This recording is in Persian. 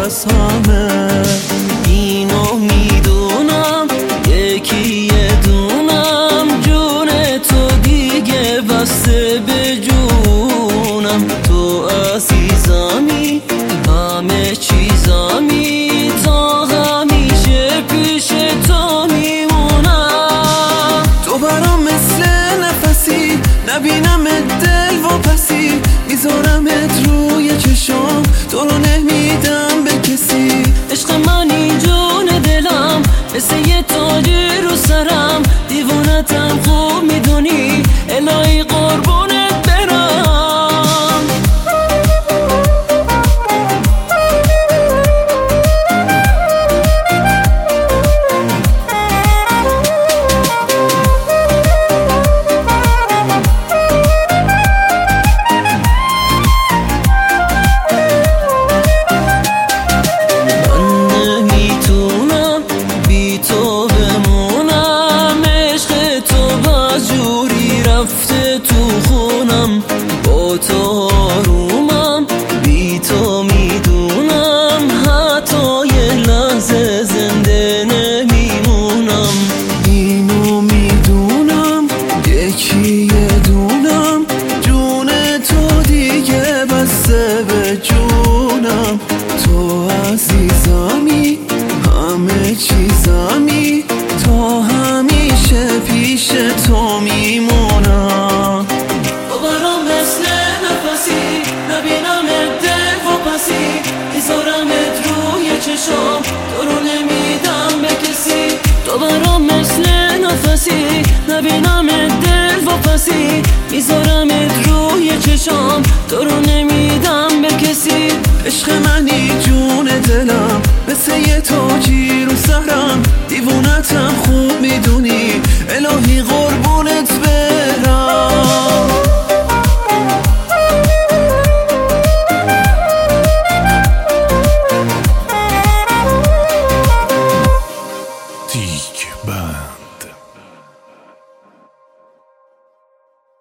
از همه. اینو میدونم یکی دونم، جون تو دیگه بسته به جونم. تو عزیزمی همه چیزمی، تا همیشه پیش تو میمونم. تو برام مثل نفسی، نبینم دل و پسی، میذارمت روی چشام، تو رو نمیدم به کسی. عشق منی جون دلم، مثل یه تاج رو سرم،